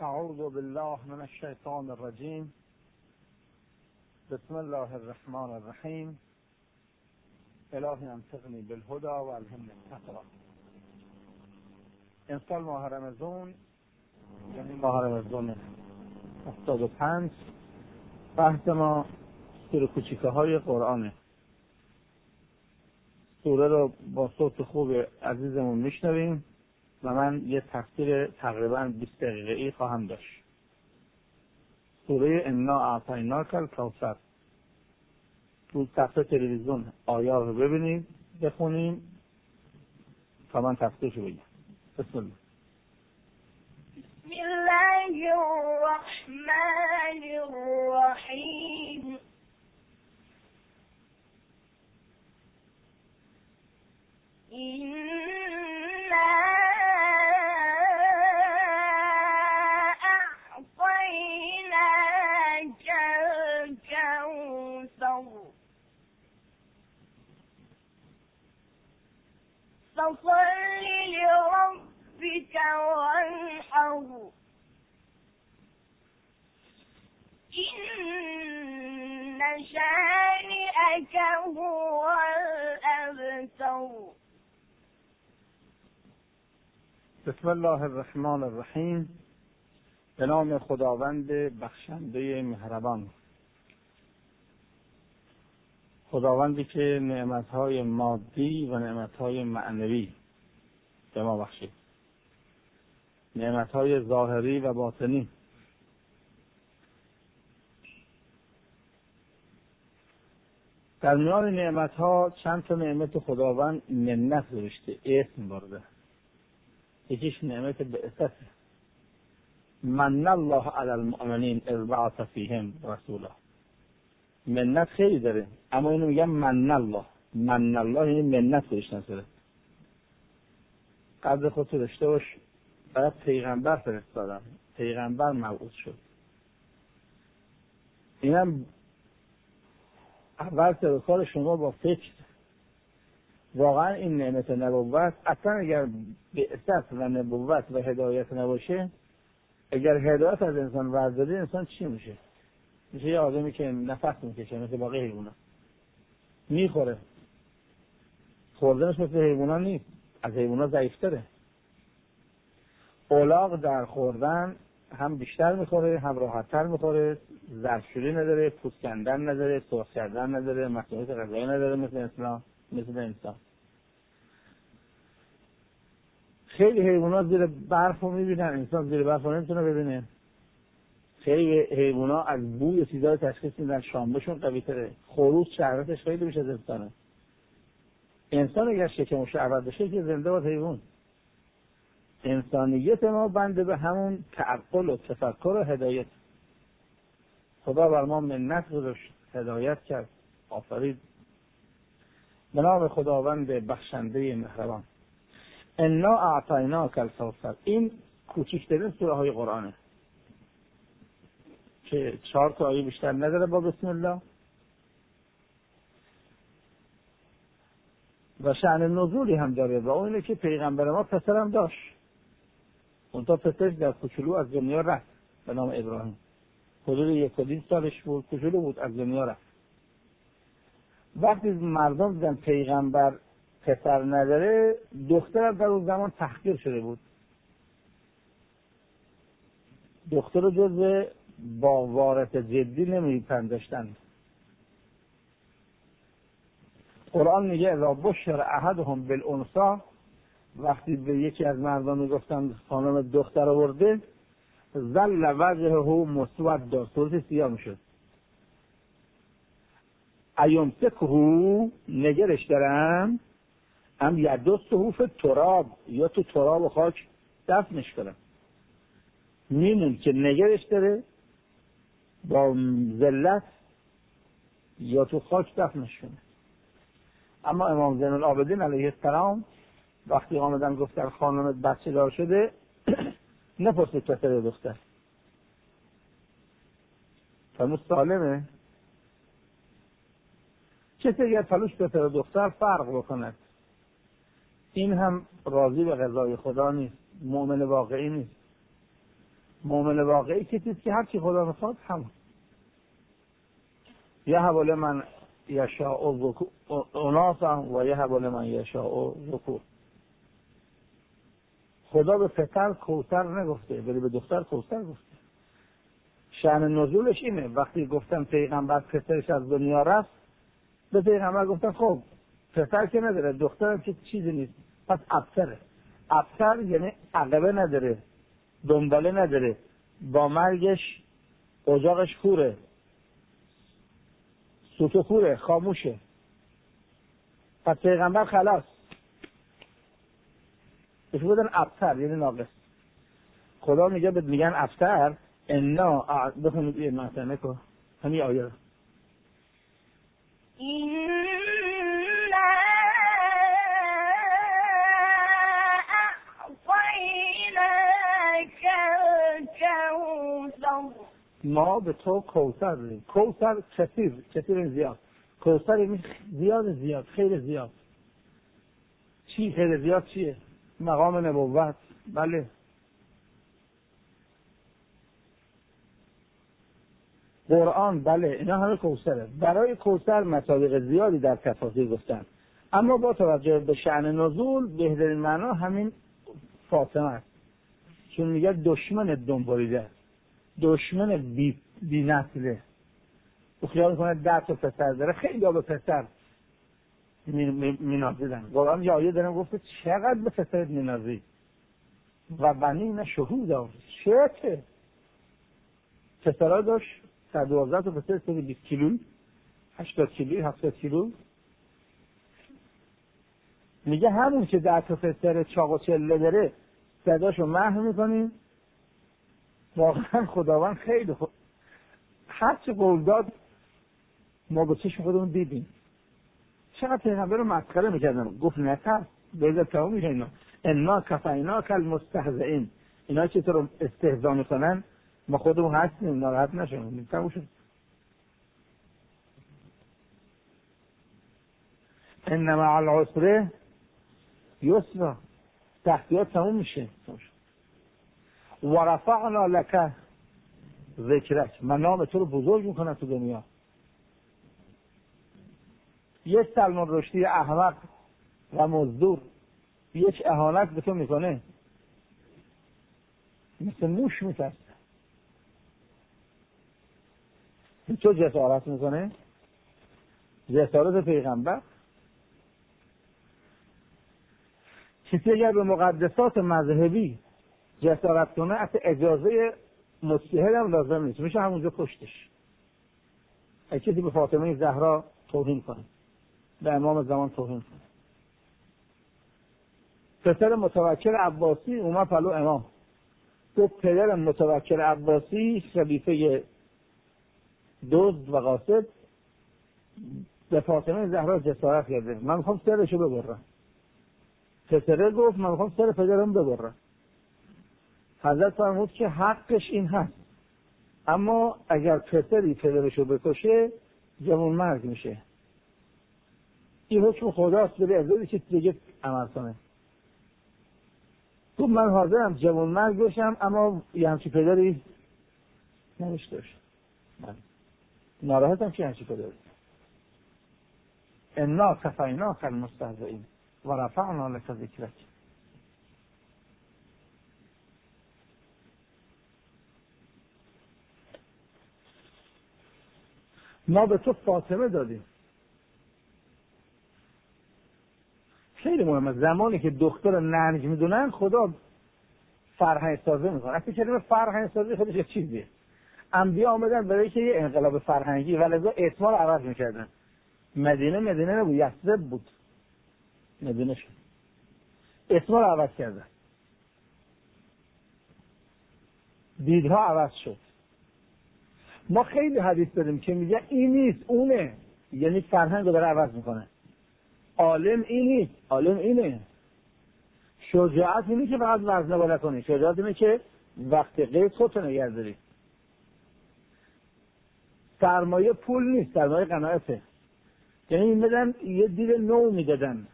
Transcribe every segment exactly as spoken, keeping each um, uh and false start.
اعوذ بالله من الشیطان الرجیم. بسم الله الرحمن الرحیم. الهی انصرنی بالهدى و الهمنی التقوی. امسال ماه رمضان، یعنی ماه رمضان هفتاد و پنج، بحث ما سوره کوچیکه های قرآنه. سوره رو با صوت خوب عزیزمون میشنویم و من یه تفسیر تقریبا بیست دقیقه‌ای خواهم داشت. سوره انا اعطیناک الکوثر. تو صفحه تلویزیون آیات رو ببینید، بخونیم تا من تفسیرشو بگم. بسم الله. بسم الله الرحمن الرحیم. إنا أعطيناك الكوثر فصل لربك وانحر إن شانئك هو الأبتر. بسم الله الرحمن الرحیم. به نام خداوند بخشنده مهربان، خداوندی که نعمتهای مادی و نعمتهای معنوی به ما بخشید، نعمتهای ظاهری و باطنی. در میان نعمتها چند تا نعمت خداوند منت گذاشته، اسم برده. یکیش نعمت بعثت، من الله علی المؤمنین اذ بعث فیهم رسولا. منت خیلی داره، اما اینو میگم من الله. من الله یعنی منت گذاشتن سره. قبل خودت داشته باش، بعد پیغمبر فرستادم، پیغمبر مبعوث شد. اینم اول سر کار شما با فکر. واقعا این نعمت نبوت، اصلا اگر بعثت و نبوت و هدایت نباشه، اگر هدایت از انسان ورداری، انسان چی میشه؟ میشه یه آدمی که نفس میکشه، مثل باقی حیونا میخوره. خوردنش مثل حیونا نیست، از حیونا ضعیفتره. الاغ در خوردن هم بیشتر میخوره، هم راحتتر میخوره، ظرفشویی نداره، پوست کندن نداره، سرخ کردن نداره، مسئولیت غذایی نداره، مثل انسان مثل انسان. خیلی حیوانات زیر برف رو میبینن، انسان زیر برف رو نمیتونه ببینه. خیلی حیوانات از بوی چیزای تشخیص میدن، شامبهشون قوی تره. خروس شهوتش خیلی بیش از انسانه. انسان اگر شکم شهوت بشه که زنده باد حیوان. انسانیت ما بنده به همون تعقل و تفکر و هدایت. خدا بر ما منت گذاشت، هدایت کرد، آفرید. به نام خداوند بخشنده مهربان. انا اعطیناک الکوثر. این کوچکترین سوره های قرآنه که چهار تا آیه بیشتر نداره با بسم الله. و شأن نزولی هم داره و اون اینه که پیغمبر ما پسرم داشت. اون تا پسرش در کوچولو از دنیا رفت به نام ابراهیم. حدود یک و نیم سالش بود، کوچولو بود، از دنیا رفت. وقتی مردم دیدن پیغمبر پسر نداره، دختر در اون زمان تحقیر شده بود. دختر رو جز با وارث جدی نمیپنداشتن. قرآن میگه اذا بشر احدهم بالانثی، وقتی به یکی از مردان میگفتن خانم دختر آورده، ظل وجهه مسودا، صورتش سیاه میشد. ایمسکه، نگرش دارم، هم یدسه فی تراب، یا تو تراب و خاک دفنش کنم. میمون که نگرش داره با ذلت، یا تو خاک دفنش کنه. اما امام زین العابدین علیه السلام وقتی آمدن گفتن خانمت بچه دار شده، نپرسید پسر دختر، فرمود سالمه. کسی اگر پلوش پسر دختر فرق بکند، این هم راضی به قضای خدا نیست، مؤمن واقعی نیست. مؤمن واقعی کسی که هر چی خدا میخواد همون. یه حواله من یشاء اناسا و یه حواله من یشاء ذکور. خدا به پسر کوثر نگفته، ولی به دختر کوثر گفته. شأن نزولش اینه، وقتی گفتن پیغمبر پسرش از دنیا رفت، به پیغمبر گفتن خب پسر که نداره، دخترم که چیزی نیست، پس ابتره. ابتر یعنی عقبه نداره، دنباله نداره، با مرگش اجاقش کوره، سوتو کوره، خاموشه. پس پیغمبر خلاص بهش بودن ابتر یعنی ناقص. خدا میگه بهت میگن ابتر. انا بخونید این معنی کن همین آیه ما به تو کوثر داریم. کوثر کثیر، کثیر زیاد. کوثر یعنی زیاد زیاد، خیلی زیاد. چی خیلی زیاد چیه؟ مقام نبوت. بله. قرآن. بله اینا همه کوثره. برای کوثر مطابق زیادی در تفاسیر گفتن، اما با توجه به شأن نزول بهترین معنا همین فاطمه است، چون میگه دشمن دنبالیده، دشمن بی, بی نسله. او خیال کنه ده تا پسر داره، خیلی ها به پسر مینازیدن. قرآن یه آیه دارم گفته چقدر به پسرت مینازی و بنی نه شهود ها چه پسرها داشت در دوازده تا پسر سری بیست کیلوی، هشتاد کیلوی، هفتاد کیلو. میگه همون که ده تا پسر چاق و چله داره صداشو محو میکنیم. واقعا خداوند خیلی خود هر چه قول داد ما با چشم خودمون دیدیم. چقدر پیغمبر رو مسخره میکردن. گفت نترس بذار تمام میشه اینا. انا کفیناک المستهزئین. اینا که تو رو استهزا میکنن ما خودمون هستیم، ناراحت نشون. تموم شد. ان مع العسر یسرا. تحتیات تموم میشه. و رفعنا لک ذکرک. من نام تو رو بزرگ میکنم تو دنیا. یک سلمان رشدی احمق و مزدور یک اهانت به تو میکنه، مثل موش میترسه. تو جسارت میکنه. جسارت پیغمبر. کسی اگر به مقدسات مذهبی جسارت کنه حتی اجازه مجتهد هم لازم نیست، میشه همونجا کشتش. اگه کسی به فاطمه زهرا توهین کنه، به امام زمان توهین کنه. پسر متوکل عباسی اومد پلو امام گفت پدر متوکل عباسی خلیفه دزد و قاصد به فاطمه زهرا جسارت کرده، من میخوام سرشو ببرم. پسره گفت من میخوام سر پدرم ببرم. حضرت فرمود که حقش این هست، اما اگر پسری پدرشو بکشه جوان مرگ میشه. این حکم خداست، بلی از دوی کسی دیگه عمل کنه. تو من حاضرم جوان مرگ بشم اما یه همچی پدری نمیشته باشم. من ناراحتم که همچی پدری. انا کفیناک المستهزئین و رفعنا لک ذکرک. ما به تو فاطمه دادیم. خیلی مهمه. زمانی که دختر ننگ میدونن خدا فرهنگ سازی میکنه. اصلا کلمه فرهنگ سازی خودش یه چیزیه. انبیا آمدن برای که یه انقلاب فرهنگی و لذا اسما رو عوض میکردن. مدینه مدینه نبود، یثرب بود. مدینه شد. اسما رو عوض کردن. دیدها عوض شد. ما خیلی حدیث داریم که میگه این نیست اونه، یعنی فرهنگ رو داره عوض میکنه. عالم این نیست، عالم اینه. شجاعت اینه که فقط وزنه بالا کنی. شجاعت اینه که وقت قید خودتو نگه داری. سرمایه پول نیست، سرمایه قناعته. یعنی این بدن یه دید نو میدادن.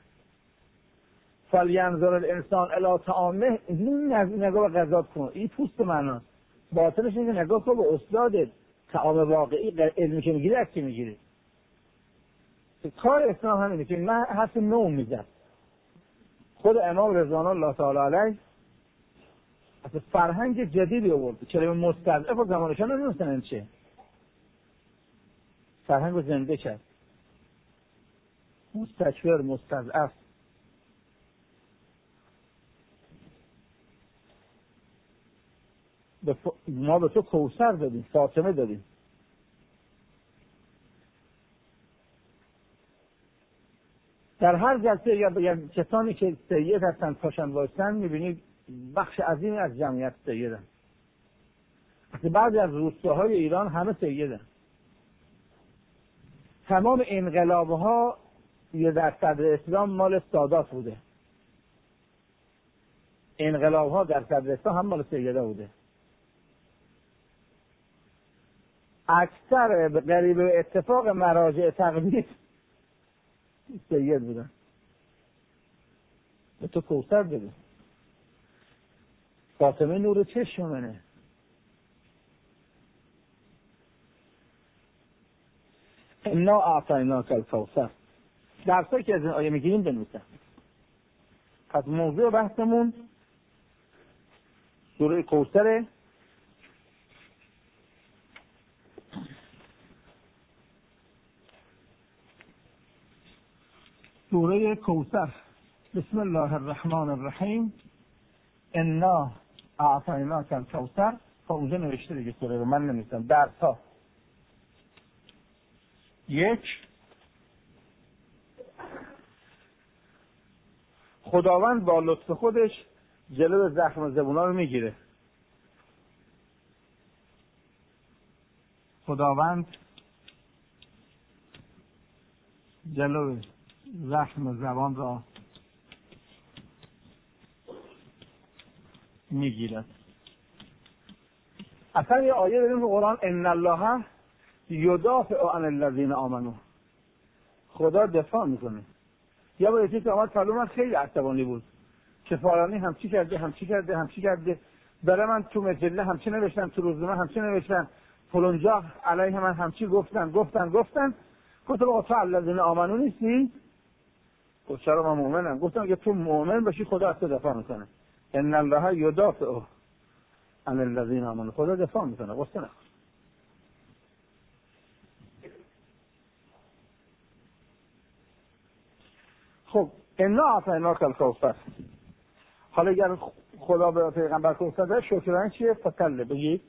فلینظر الانسان الی طعامه. این نگاه به غذا کن. این پوست معناست. باطنش اینه که نگاه کن به استاد تعام واقعی علمی که میگیری از کی میگیری. کار اسلام همینه که من حرف نو میزد. خود امام رضوان الله تعالی علیه اصلا فرهنگ جدیدی آورد. کلمه مستضعف و زمانشان نمیدونستن این چیه. فرهنگ رو زنده کرد. مستکبر، مستضعف. ما به تو کوثر دادیم، فاطمه دادیم. در هر جلسه یا کسانی که سید هستن پاشن وایستن میبینید بخش عظیمی از جمعیت سیدن. بعضی از روستاهای ایران همه سیدن. تمام انقلابها یه در صدر اسلام مال سادات بوده. انقلابها در صدر اسلام هم مال سیده بوده. اکثر قریب به اتفاق مراجع تقلید سید بودن. به تو کوثر بده. فاطمه نور چشمنه. انا اعطیناک الکوثر. درسایی که از این آیه میگیریم بنویسن. پس موضوع بحثمون سوره کوثر. سوره کوثر. بسم الله الرحمن الرحیم. انا اعطیناک الکوثر. خب اونجا نوشته دیگه سوره رو من نمیستم. درس ها یک، خداوند با لطف خودش جلو زخم زبونا رو میگیره. خداوند جلو زخم زبان را میگیرد. اصلا یه آیه داریم تو قرآن ان الله یدافع عن الذین آمنوا. خدا دفاع میکنه. یا با یکی که آمد پلو من خیلی عصبانی بود که فلانی همچی کرده همچی کرده همچی کرده. برای من تو مجله همچی نوشتن، تو روزنامه همچی نوشتن، فلانجا علیه من همچی گفتن گفتن گفتن. گفتم آقا تو الذین آمنوا نیستی؟ گفت چرا من مؤمنم. گفتم اگه تو مؤمن باشی خدا از تو دفاع میکنه. ان الله یدافع عن الذین آمنوا. خدا دفاع میکنه. قصه نخور. خب انا اعطیناک الکوثر. حالا اگر خدا به پیغمبر کوثر داد شکرانه چیه؟ فصل بگید.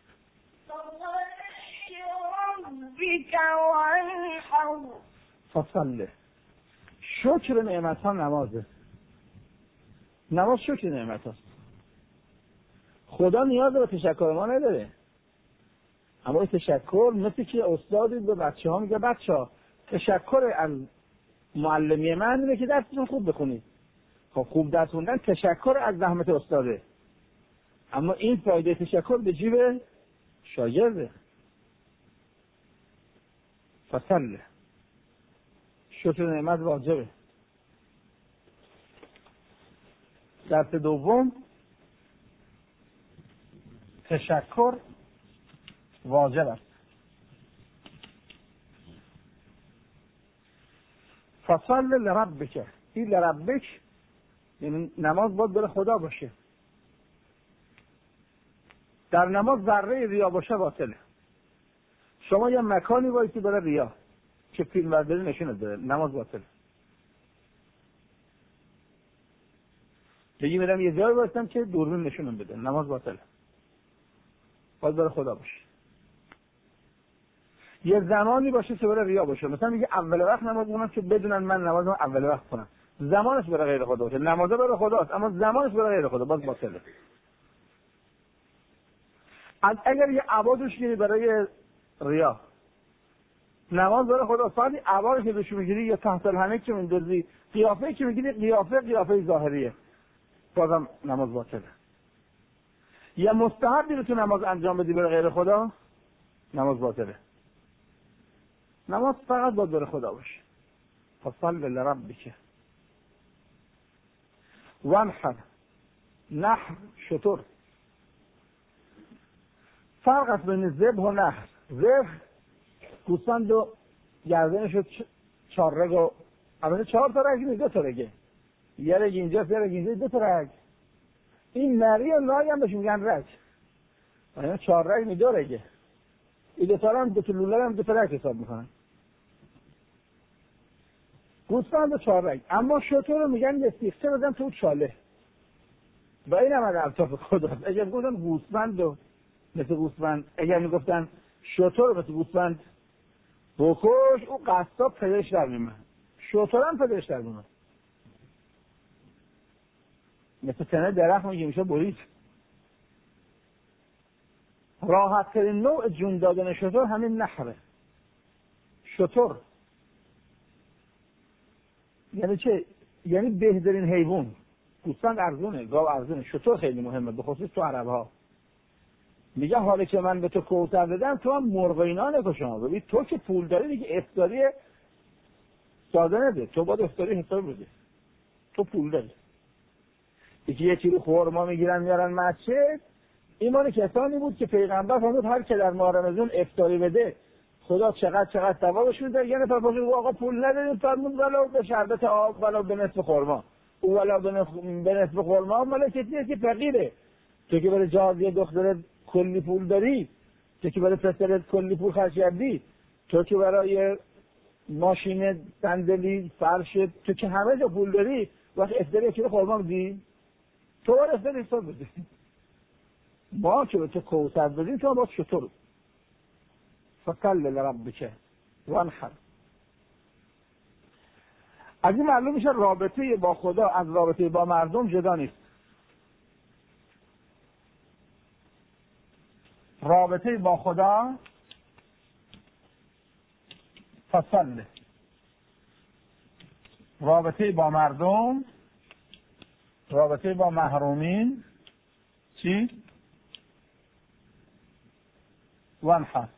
فصل. شکر نعمت ها نمازه. نماز شکر نعمت هاست. خدا نیاز به تشکر ما نداره. اما تشکر مثل که استادی به بچه ها میگه بچه ها تشکر از معلمی من اینه که درستون خوب بخونید. خب خوب درس خوندن تشکر از زحمت استاده. اما این فایده تشکر به جیب شاگرده. فصل. شکر نعمت واجبه. درس دوم تشکر واجب است. فصل لربک. این لربک یعنی نماز باید برای خدا باشه. در نماز ذره ریا باشه باطله. شما یه مکانی وایسی برای ریا که فیلم برداری نشونت بده، نماز باطله. بگی میرم یه جایی وایستم که دوربین نشونم بده، نماز باطله. باید برای خدا باشه. یه زمانی باشه که برای ریا باشه. مثلا میگه اول وقت نماز کنم که بدونن من نمازم اول وقت کنم. زمانش برای غیر خدا باشه. نماز برای خداست اما زمانش برای غیر خدا باز باطله. اگر یه عبادش گیری برای ریا، نماز برای خدا فقط عبادش که بهش میگیری یا تحت الحنک که میندازی، قیافه که میگیری قیافه قیافه ظاهریه، بازم نماز باطله. یا مستحبی رو تو نماز انجام بدی برای غیر خدا، نماز باطله. نماز فقط باید برای خدا باشه. فصل لربک وانحر. نحر شتر. فرق است بین ذبح و نحر. ذبح گوسفند و گردنش رو چهار رگ و البته چهار تا رگ نیست، دو تا رگه، یه رگ اینجا یه رگ اینجا، دو تا رگ. این نری و نای هم بهش میگن رگ، یعنی چهار رگ نیست، دو رگه. این دو تا هم دو تا لوله هم دو تا رگ حساب میکنن. گوسفند و چهار رگ. اما شتر رو میگن یه سیخچه بدن تو چاله و این هم از الطاف خداست. اگر گفتن گوسفند و مثل گوسفند، اگر میگفتن شتر رو مثل گوسفند بکش، او قصاب پدرش در میمه، شتر هم پدرش در میمه. مثل تنه درخت میگه میشه برید. راحت ترین نوع جون دادن شتر همین نحره. شتر یعنی چه؟ یعنی بهترین حیوان. گوسفند ارزونه، گاو ارزونه، شتر خیلی مهمه، به خصوص تو عرب ها. میگه حالی که من به تو کوثر دادم تو هم مرغ اینا نکشم. ببین تو که پول داری دیگه افطاری ساده نده، تو باید افطاری حساب بده، تو پول داری. یکی یه کیلو خورما میگیرن میارن مسجد. ایمان کسانی بود که پیغمبر فرمود هر که در ماه رمضان افطاری بده خدا چقدر چقدر ثوابش میده. یه نفر پرسید آقا پول نداریم، فرمود ولو به شربت آب ولو به نصف خورما. او ولو به نصف خورما مال کسی که فقیره. تو که برای جهازی دخترت کلی پول داری، تو که برای پسرت کلی پول خرج کردی، تو که برای ماشین صندلی فرش تو که همه جا پول داری، وقتی افطاری کیلو خورما میدی تو باید افطاری حساب بدی. ما که به تو کوثر بدیم تو باید شتر فصل لربک وانحر. از این معلوم میشه رابطه با خدا از رابطه با مردم جدا نیست. رابطه با خدا فصل، رابطه با مردم، رابطه با محرومین چی؟ وانحر.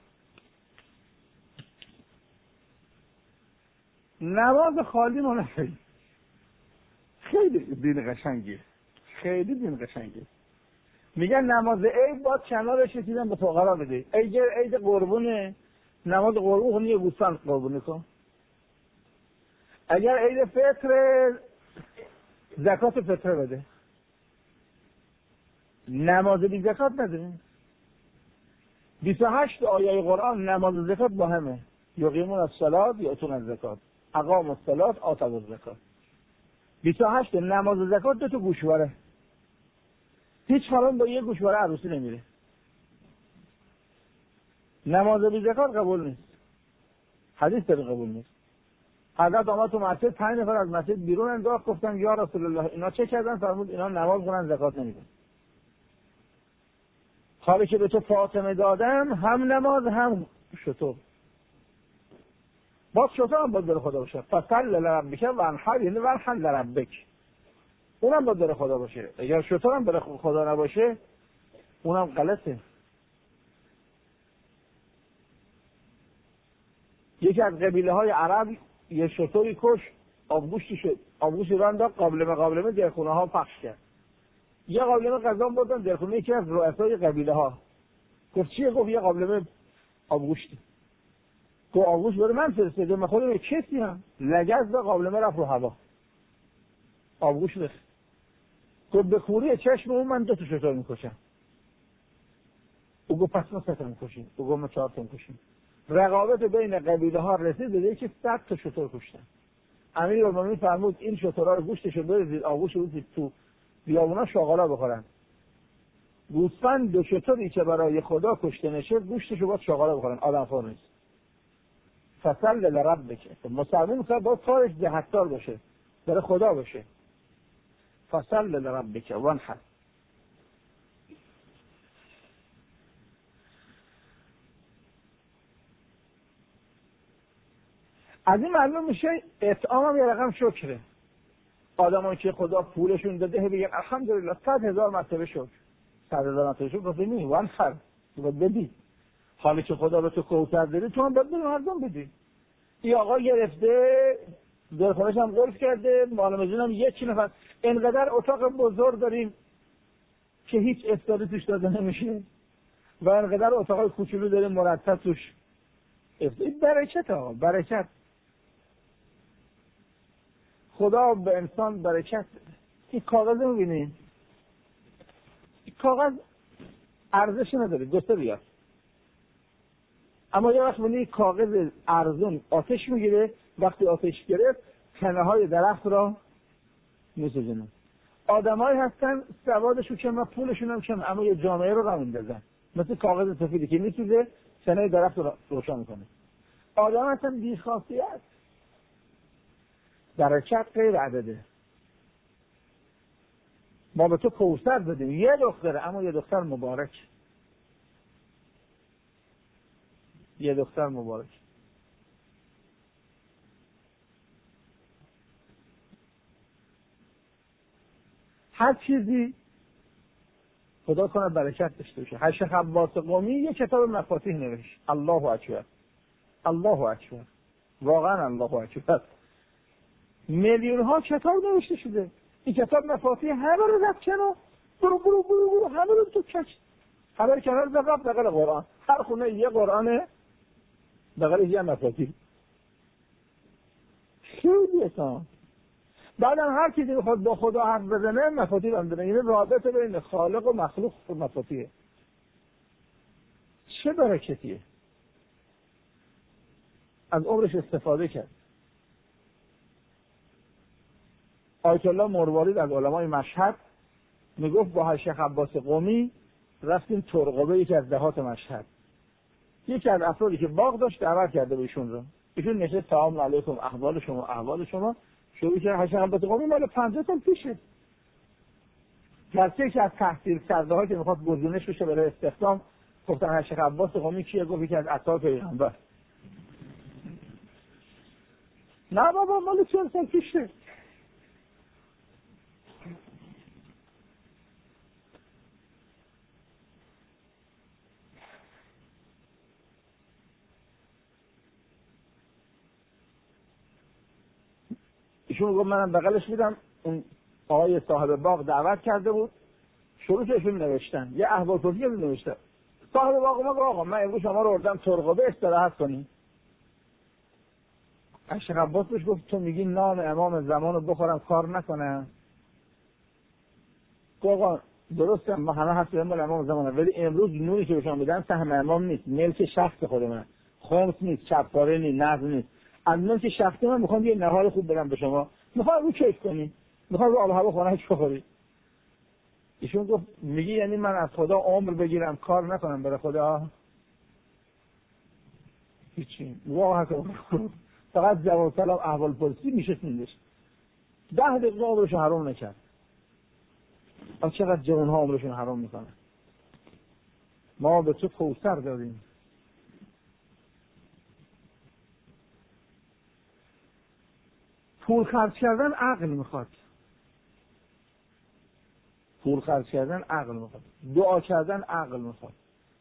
نماز خالی منفی خیلی دین قشنگیه، خیلی دین قشنگیه. میگن نماز عید باید کنارش رسیدن به فقرا بده. اگر عید قربونه نماز قربون یه گوسفند قربونی کن. اگر عید فطر زکات فطره بده. نماز بی زکات نده. بیست و هشت آیه قرآن نماز و زکات با همه. یقیمون الصلاة یؤتون الزکات اقاموا الصلاة آتوا الزکات. بیست و هشت نماز و زکات دو تا گوشواره. هیچ خانم با یه گوشواره عروسی نمیره. نماز بی زکات قبول نیست. حدیث داره قبول نیست. حضرت آمد تو مسجد، پنج نفر از مسجد بیرون انداخت، گفتن یا رسول الله اینا چه کردن؟ فرمود اینا نماز خونن زکات نمیدن. حالی که به تو فاطمه دادم هم نماز هم شتر. باز شتر هم باید داره خدا باشه. فصل لربک وانحر یعنی وانحر لربک. اونم باید داره خدا باشه. اگر شتر هم داره خدا نباشه اونم غلطه. یکی از قبیله های عرب یه شتری کش، آبگوشتی شد، آبگوشتی رو انداخت قابلمه قابلمه در خونه ها پخش کرد. یه قابلمه غذا بردن در خونه یکی از رؤسای قبیله ها. گفت چیه؟ گفت یه قابلمه آبگوشتی. گفت آبگوشت برای من فرستاده، من خودم کسی هم لگز به قابلمه رفت رو هوا. آبگوشت بخ. گفت به کوری چشم اون من دو تا شتر میکشم. او گفت پس ما سه تا میکشیم. او گفت ما چهار تا میکشیم. رقابت بین قبیله ها رسید به اینکه صد تا شتر کشتن. امیرالمومنین فرمود این شترها رو گوشتشو بریزید، آغوش رو بریزید تو بیابونا شاغالا بخورن. گوسفند دو شتری که برای خدا کشته نشه گوشتشو باید شاغالا بخورن، آدم خور نیست. فصل لربک. مسلمان مثلا باید کارش جهتدار باشه، برای خدا باشه. فصل لربک وانحر. از این معلوم میشه اطعام هم یه رقم شکره. آدمایی که خدا پولشون داده بگن الحمدلله صد هزار مرتبه شکر. صد هزار مرتبه شکر گفت نی وانحر. تو باید بدی. حالی که خدا به تو کوثر داده تو هم باید به مردم بدی. این آقا گرفته دلخونش هم قرص کرده، معلومه هم یک نفر. اینقدر اتاق بزرگ داریم که هیچ افطاری توش داده نمیشه. و انقدر اتاقای کوچولو داریم مرتب توش. این برکت ها، برکت. خدا به انسان برکت. این کاغذ رو می‌بینید؟ این کاغذ ارزش نداره، دو سه ریال. اما یه وقت می‌بینی کاغذ ارزون آتش میگیره، وقتی آتش گرفت تنه های درخت را میسوزونه. آدمایی هستن سوادشون کمه، پولشون هم کمه، اما یه جامعه رو راه میندازن. مثل کاغذ سفیدی که میسوزه تنه درخت رو روشن میکنه. آدم هستن بی‌خاصیت. برکت غیر عدده. ما به تو کوثر دادیم، یه دختره، اما یه دختر مبارک. یه دختر مبارک. هر چیزی خدا کنه برکت داشته باشه. هر شیخ عباس قمی یه کتاب مفاتیح نوشت. الله اکبر. الله اکبر. واقعا الله اکبر. میلیون ها کتاب نوشته شده. این کتاب مفاتیح همه رو رفت کنار. برو برو برو برو همه رو تو کش. همه رو کنار رفت بغل قرآن. هر خونه یه قرآنه، بغل یه مفاتیح. خیلی اصلا. بعدم هر کی میخواد با خدا حرف بزنه مفاتیح هم داره. یعنی رابطه بین خالق و مخلوق مفاتیحه. چه برکتیه. از عمرش استفاده کرد. آیت الله مروارید از علمای مشهد میگفت با شیخ عباس قمی رفتیم ترقبه، یکی از دهات مشهد. یکی از افرادی که باغ داشت دعوت کرده به ایشون رو. ایشون نشست سلام علیکم، احوال شما، احوال شما. شروع کرد. شیخ عباس قمی مال پنجاه سال پیشه. گرچه که از تحصیل کرده ها که میخواد گزینش بشه برای استخدام، گفتن شیخ عباس قمی کیه؟ گفت یکی از اصحاب پیغمبر. نه بابا مال چند سال پیشه. ایشون گفت منم بغلش میدم. اون آقای صاحب باغ دعوت کرده بود. شروع کردن نوشتن. یه احوال پرسی نوشته. صاحب باغ ما گفت آقا من امروز شما رو آوردم ترقبه استراحت کنیم. شیخ عباس بهش گفت تو میگی نان امام زمان رو بخورم کار نکنم. گفت آقا درسته ما همه هست به امام زمانه، ولی امروز نوری که بهشون میدن سهم امام نیست، ملک شخص خود من، خمس نیست، چپاره نیست، نقد نیست. از ملک شخصی من میخوام یه نهار خوب بدم به شما، میخوام رو کیف کنی، میخوام رو آب و هوا خنک بخوری. ایشون گفت میگی یعنی من از خدا عمر بگیرم کار نکنم برای خدا؟ هیچی. واقعا فقط جواب سلام احوال پرسی میشه سندش. ده دقیقه عمرش حرام نکرد. از چقدر جوان ها عمرشون حرام میکنن. ما به تو کوثر دادیم. پول خرج کردن عقل میخواد. پول خرج کردن عقل میخواد. دعا کردن عقل میخواد.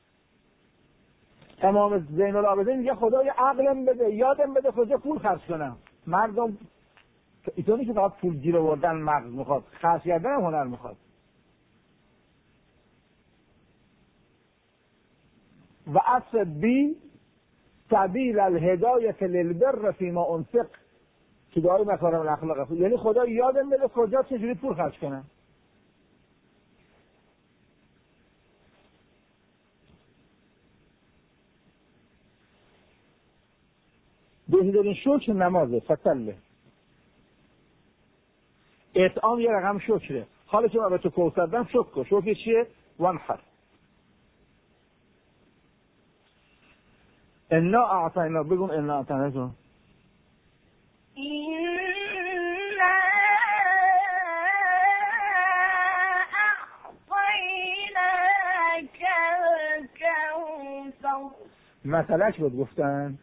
امام زین العابدین میگه خدای عقلم بده، یادم بده کجا پول خرج کنم. مردم اینطوری که فقط پول گیر آوردن مغز میخواد، خرج کردن هم هنر میخواد. و اصل بی سبیل الهدایت للبر فیما انفق که دعای مکارم الاخلاق. یعنی خدا یادم بده کجا چجوری پول خرج کنم. بهترین شکر نمازه. فتله اطعام یه رقم شکره. حالا که من به تو کوثر دادم شکر کن. شکر چیه؟ وانحر. انا اعطینا. بگم انا اعطینا کن. مثلک بود گفتن.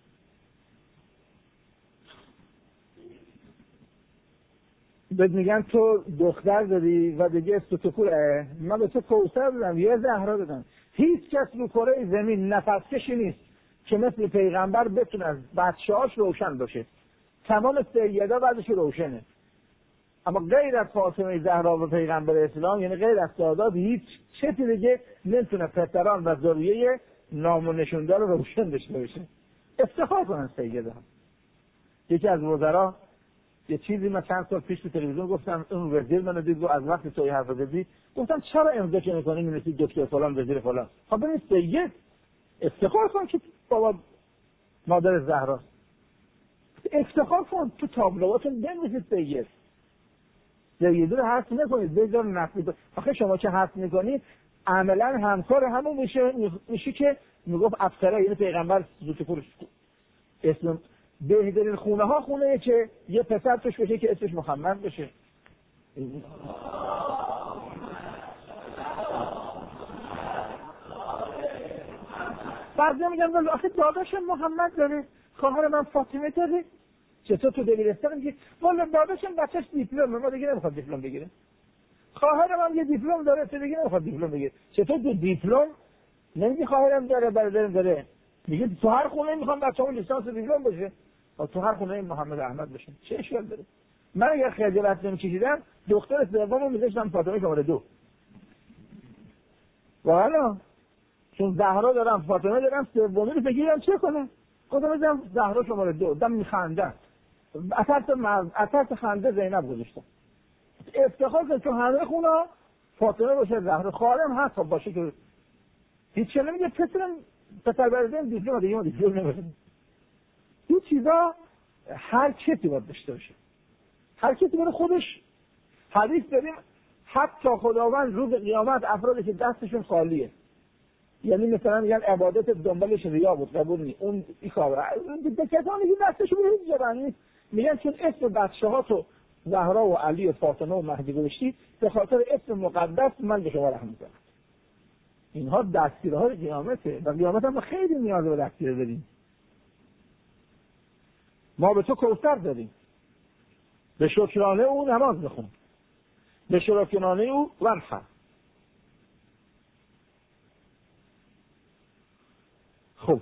بهت میگن تو دختر داری و دیگه استوتوکوره، من به تو کوثر دادم، یه زهرا دادم. هیچ کس رو کره زمین نفس کشی نیست که مثل پیغمبر بتونه از بچه‌هاش روشن باشه. تمام سیدا بعدش روشنه. اما غیر از فاطمه زهرا و پیغمبر اسلام، یعنی غیر از سادات، هیچ چیزی دیگه نمیتونه پسران و ذریه نام و نشوندار رو روشن داشته باشه. افتخار کنن سیده. یکی از وزرا یه چیزی من چند سال پیش تو تلویزیون گفتم، اون وزیر منو دید و از وقتی توی حرف زدی گفتم چرا امضا که می‌کنی می‌نویسی دکتر فلان وزیر فلان؟ خب ببین سید افتخار کن که بابا مادر زهرا، افتخار کن تو تابلوهاتون بنویسید سید. سید رو حرف نکنید، بذار نفی. آخه شما که حرف می‌کنید عملاً همکار همون میشه میشه که میگفت افسره، یعنی پیغمبر زوتی پورش اسم بهترین خونه ها خونه که یه پسر توش بشه که اسمش محمد بشه. بعضی میگن آخه داداش محمد داره، خواهر من فاطمه داره، چطور تو دبیرستان میگی والا داداشم بچه‌ش دیپلم، ما دیگه نمیخواد دیپلم بگیره. خواهر من یه دیپلم داره، تو دیگه نمیخواد دیپلم بگیره. چطور تو دیپلم نمیگی خواهرم داره برادرم داره، میگه تو هر خونه میخوام بچه‌مون لیسانس دیپلم بشه، تو هر خونه محمد احمد بشه. چه اشکال داره؟ من اگر خجالت نمی‌کشیدم دختر سومو میذاشتم فاطمه شماره دو. والا چون زهرا دارم فاطمه دارم، سومی رو بگیرم چه کنم؟ خودم میذارم زهرا شماره دو. دم میخندن. اثرت مرز اثرت خنده زینب گذاشتم. افتخار کنم تو همه خونه فاطمه باشه، زهرا خالم هست خب باشه که هیچ چه نمیگه پسرم پسر برادرم دیپلم دیگه ما دیپلم نمیشه. این چیزا هر کسی باید داشته باشه. هر کسی برای خودش. حدیث داریم حتی خداوند روز قیامت افرادی که دستشون خالیه، یعنی مثلا میگن عبادت دنبالش ریا بود قبول نی اون این کار به کسانی که دستشون هیچ جا نیست، میگن چون اسم بچه‌ها تو زهرا و علی و فاطمه و مهدی گذاشتی به خاطر اسم مقدس من به شما رحم میکنم. اینها دستگیرهای قیامته و قیامت هم خیلی نیاز به دستگیر داریم. ما به تو کوثر داریم، به شکرانه او نماز بخون، به شکرانه او ورفع. خب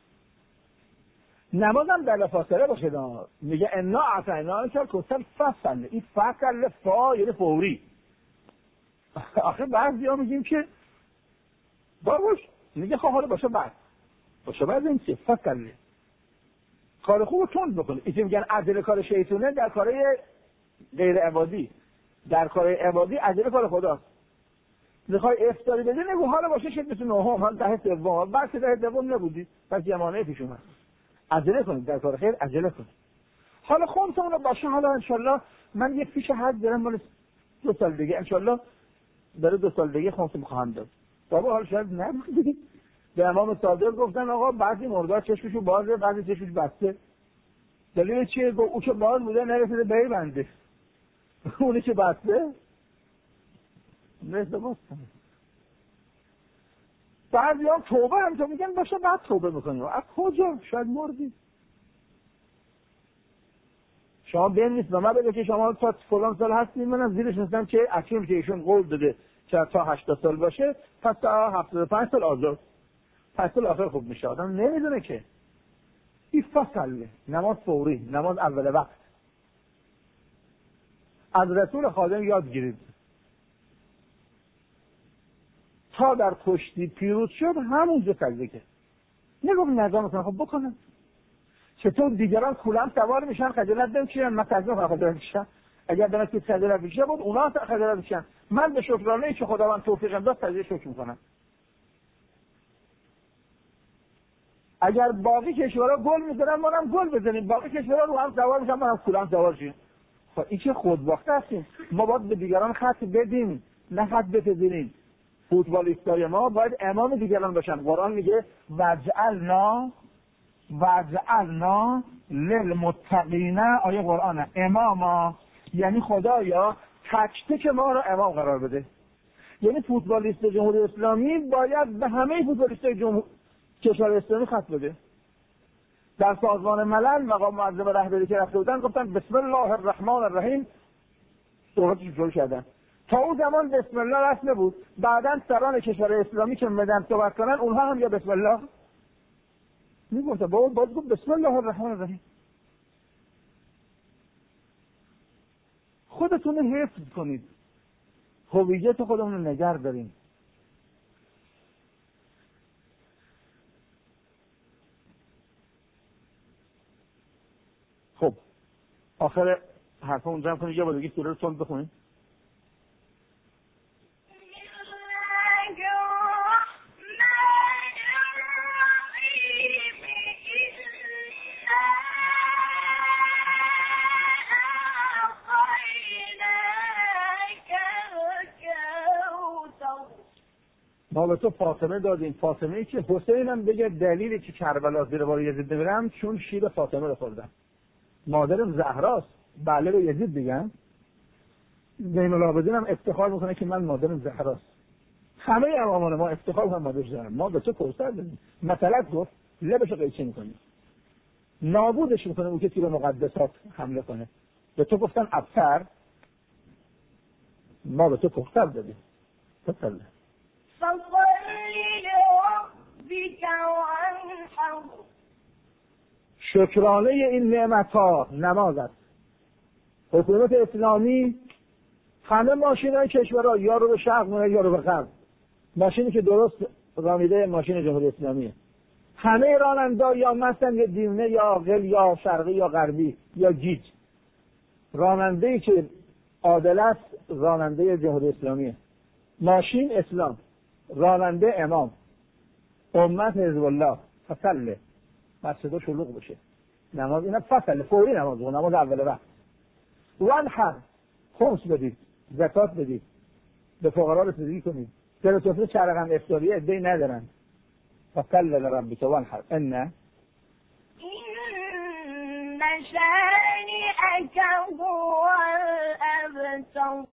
نمازم در فاصله باشه. میگه انا اعطینا که کوثر فصل، این فصل فا یعنی فوری. آخه بعضیا میگیم که باش میگه خب حالا باشه بعد باشه بعد این چه فصل کار خوب تند بکنه. این میگن عجله کار شیطونه در کارهای غیر عبادی، در کارهای عبادی عجله کار خداست. میخوای افطاری بدی نگو حالا باشه شد مثل نهم هم ده سوم بعد که ده سوم نبودی پس یمانه پیش اومد. عجله کنید در کار خیر، عجله کنید. حالا خمسمون رو باشه، حالا انشالله من یک پیش حج دارم مال دو سال دیگه، انشالله برای دو سال دیگه خمسه میخواهم داد. بابا حالا شاید نبودی. به امام صادق گفتن آقا بعضی مردار چشمشو بازه بعضی چشمش بسته. دلیل چیه؟ گفت او که باز بوده نرسیده به بنده، اونی که بسته نرسیده بسته. بعضی هم توبه هم تو میگن باشه بعد توبه میکنیم. از کجا؟ شاید مردی. شما بین نیست به من بگه که شما تا فلان سال هستید، منم زیرش نستم که اکنون که ایشون قول داده که تا هشتاد سال باشه پس تا هفتاد و پنج سال آزاد، پس سال آخر خوب میشه. آدم نمیدونه که این فصله. نماز فوری، نماز اول وقت. از رسول خادم یاد گیرید تا در کشتی پیروز شد همونجا سجده کرد. نگو نظام مثلا خب بکنم. چطور دیگران کولم سوار میشن خجالت نمیکشن، من تضمین خجالت میکشم. اگر دارن که خجالت میکشن بود اونا خجالت میکشن. من به شکرانه که خداوند توفیقم داد سجده شکر میکنم. اگر باقی کشورها گل میزنن ما هم گل بزنیم، باقی کشورها رو هم سوار میشن ما هم کولم سوار شیم. خب این چه خودباخته هستیم. ما باید به دیگران خط بدیم نه خط بپذیریم. فوتبالیستای ما باید امام دیگران باشن. قرآن میگه وجعلنا وجعلنا للمتقین، آیه قرآنه، اماما یعنی خدایا تک تک ما رو امام قرار بده. یعنی فوتبالیست جمهوری اسلامی باید به همه فوتبالیستای جمهور کشور اسلامی خط بده. در سازمان ملل مقام معظم رهبری که رفته بودن گفتن بسم الله الرحمن الرحیم صحبتش شروع کردن. تا اون زمان بسم الله رسم بود. بعداً سران کشور اسلامی که مدن صحبت کنن اونها هم یا بسم الله میگفتن. با اون باید گفت بسم الله الرحمن الرحیم. خودتون رو حفظ کنید، هویت خودمون رو نگه داریم. خب آخر حرفمون جمع کنید، یه بار دیگه سوره رو تند بخونید. ما به تو فاطمه دادیم، فاطمه ای که حسین هم بگه دلیلی که کربلا زیر بار یزید ببرم چون شیر فاطمه رو خوردم. مادرم زهراست، بله به یزید بگم. زین العابدین هم افتخار میکنه که من مادرم زهراست. همه امامان ما افتخار میکنن مادر زهرا. ما به تو کوثر دادیم. مثلا گفت لبشو قیچی میکنی، نابودش میکنه اون کسی به مقدسات حمله کنه. به تو گفتن ابتر، ما به تو کوثر دادیم. تفضل. شکرانه این نعمت ها نماز است. حکومت اسلامی همه ماشین های کشورها یا رو به شرق مونه یا رو به غرب، ماشینی که درست راننده ماشین جمهوری اسلامیه. همه راننده یا مثلا یا دیونه یا عاقل یا شرقی یا غربی یا گیج. راننده ای که عادل است راننده جمهوری اسلامیه. ماشین اسلام، راننده امام، امت حزب الله. فصله مسجد شلوغ بشه، نماز اینا فصله فوری نماز و نماز اول وقت. وانحر، خمس بدید، زکات بدید، به فقرا رسیدگی کنید. در سفره چرقم افطاریه ادعی ندارن. فصله لربک وانحر ان إن شانئك هو الأبتر.